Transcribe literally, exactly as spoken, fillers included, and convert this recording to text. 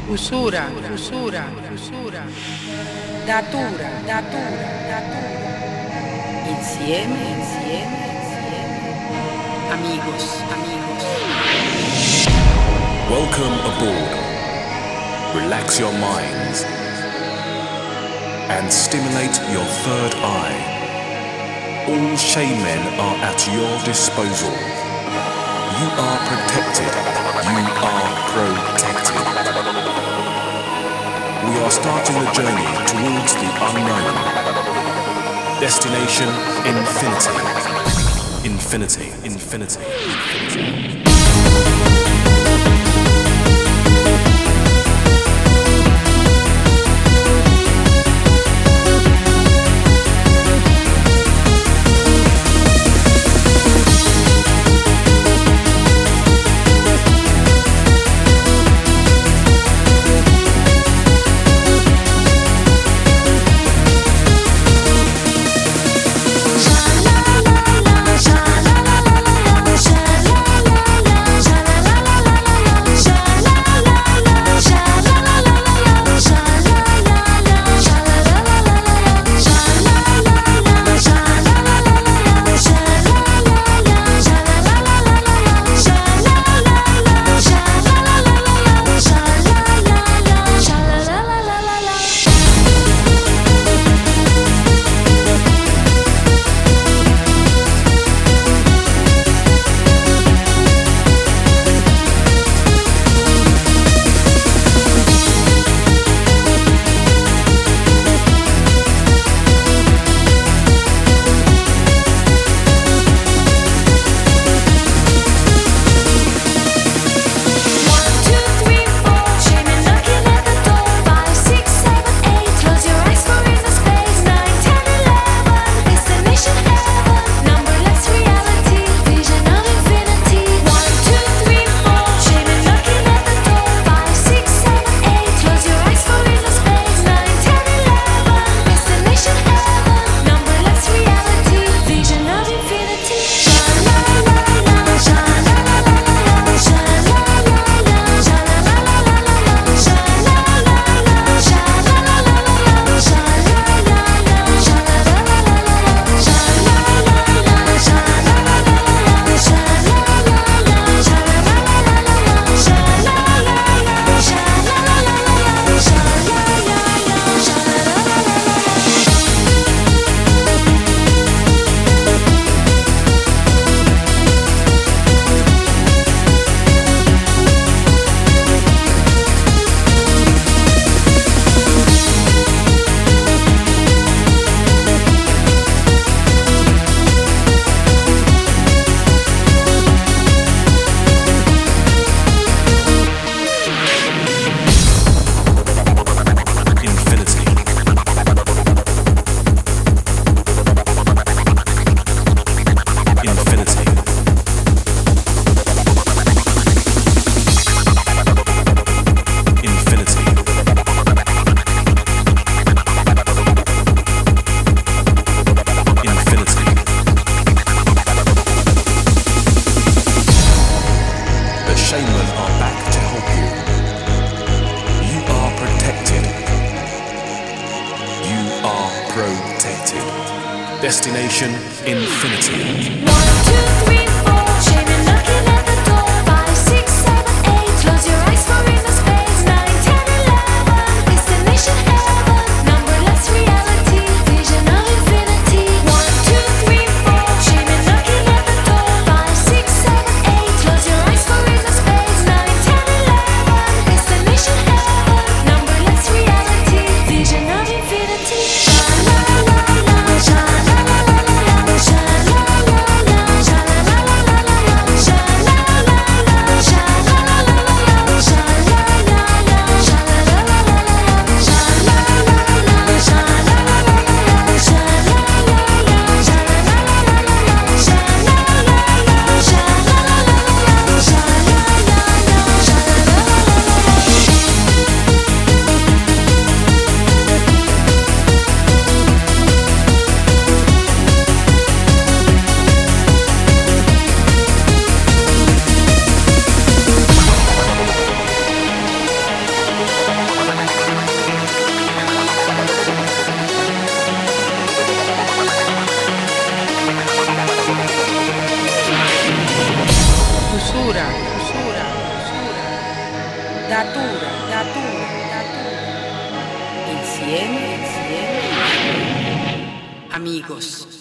usura, usura, usura, datura, datura, datura. Insieme, insieme, insieme. Amigos, amigos. Welcome aboard. Relax your minds and stimulate your third eye. All shaman are at your disposal. You are protected. You are protected. We are starting a journey towards the unknown. Destination infinity. Infinity. Infinity. Infinity. Destination infinity. One, two, three, four. Shaman knocking at the door. Five, six, seven, eight. Close your eyes for inner space. Nine, ten, eleven. Destination heaven. Numberless reality. Vision of infinity. One, two, three, four. Shaman knocking at the door. Five, six, seven, eight. Close your eyes for inner space. Nine, ten, eleven. Destination heaven. Numberless reality. Vision of infinity. Sha la la la, sha la la la la, sha la la la, sha la. usura, usura, usura, datura, datura, datura, insieme, insieme, amigos.